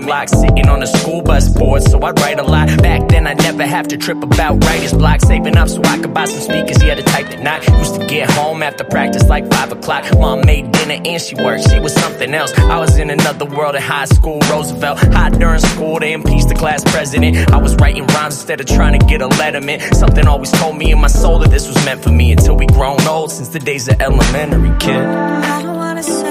block, sitting on the school bus board, so I'd write a lot. Back then I'd never have to trip about writer's block, saving up so I could buy some speakers, yeah, to type at night. Used to get home after practice like 5 o'clock. Mom made dinner and she worked, she was something else. I was in another world in high school, Roosevelt. Hot during school, they impeached the class president. I was writing rhymes instead of trying to get a letterman. Something always told me in my soul that this was meant for me. Until we grown old, since the days of elementary, kid. I don't wanna say